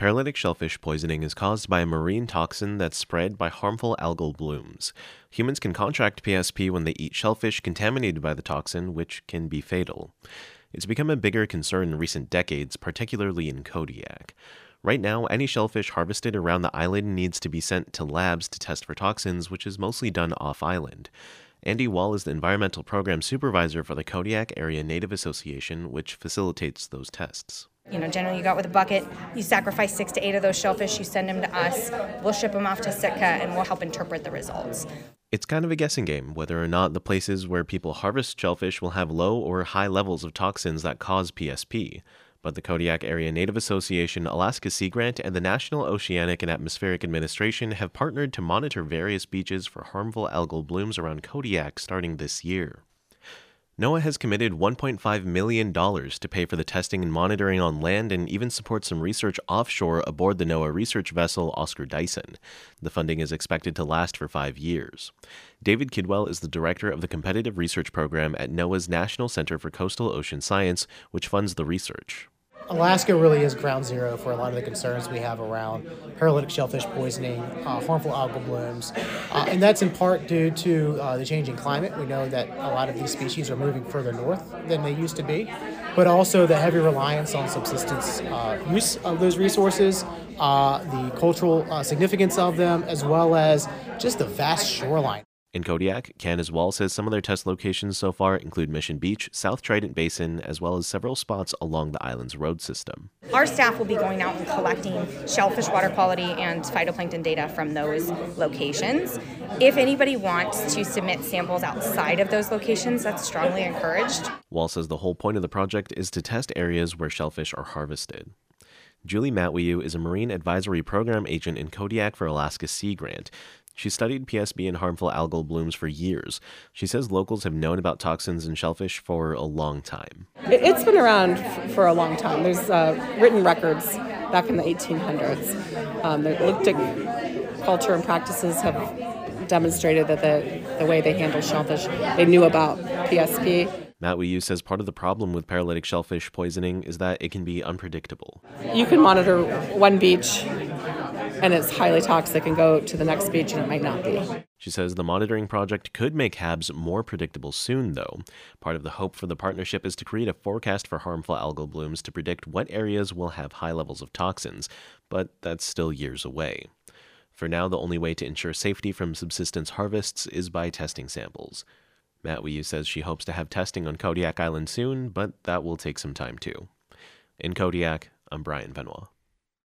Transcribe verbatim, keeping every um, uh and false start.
Paralytic shellfish poisoning is caused by a marine toxin that's spread by harmful algal blooms. Humans can contract P S P when they eat shellfish contaminated by the toxin, which can be fatal. It's become a bigger concern in recent decades, particularly in Kodiak. Right now, any shellfish harvested around the island needs to be sent to labs to test for toxins, which is mostly done off-island. Andy Wall is the environmental program supervisor for the Kodiak Area Native Association, which facilitates those tests. You know, generally you go out with a bucket, you sacrifice six to eight of those shellfish, you send them to us, we'll ship them off to Sitka, and we'll help interpret the results. It's kind of a guessing game whether or not the places where people harvest shellfish will have low or high levels of toxins that cause P S P. But the Kodiak Area Native Association, Alaska Sea Grant, and the National Oceanic and Atmospheric Administration have partnered to monitor various beaches for harmful algal blooms around Kodiak starting this year. NOAA has committed one point five million dollars to pay for the testing and monitoring on land and even support some research offshore aboard the NOAA research vessel Oscar Dyson. The funding is expected to last for five years. David Kidwell is the director of the competitive research program at NOAA's National Center for Coastal Ocean Science, which funds the research. Alaska really is ground zero for a lot of the concerns we have around paralytic shellfish poisoning, uh, harmful algal blooms, uh, and that's in part due to uh, the changing climate. We know that a lot of these species are moving further north than they used to be, but also the heavy reliance on subsistence uh, use of those resources, uh, the cultural uh, significance of them, as well as just the vast shoreline. In Kodiak, Candace Wall says some of their test locations so far include Mission Beach, South Trident Basin, as well as several spots along the island's road system. Our staff will be going out and collecting shellfish water quality and phytoplankton data from those locations. If anybody wants to submit samples outside of those locations, that's strongly encouraged. Wall says the whole point of the project is to test areas where shellfish are harvested. Julie Matwiu is a marine advisory program agent in Kodiak for Alaska Sea Grant. She studied P S B and harmful algal blooms for years. She says locals have known about toxins in shellfish for a long time. It's been around for a long time. There's uh, written records back in the eighteen hundreds. Um, the Liptic culture and practices have demonstrated that the, the way they handle shellfish, they knew about P S P. Matwiu says part of the problem with paralytic shellfish poisoning is that it can be unpredictable. You can monitor one beach and it's highly toxic and go to the next beach and it might not be. She says the monitoring project could make H A Bs more predictable soon, though. Part of the hope for the partnership is to create a forecast for harmful algal blooms to predict what areas will have high levels of toxins, but that's still years away. For now, the only way to ensure safety from subsistence harvests is by testing samples. Matwiu says she hopes to have testing on Kodiak Island soon, but that will take some time too. In Kodiak, I'm Brian Benoit.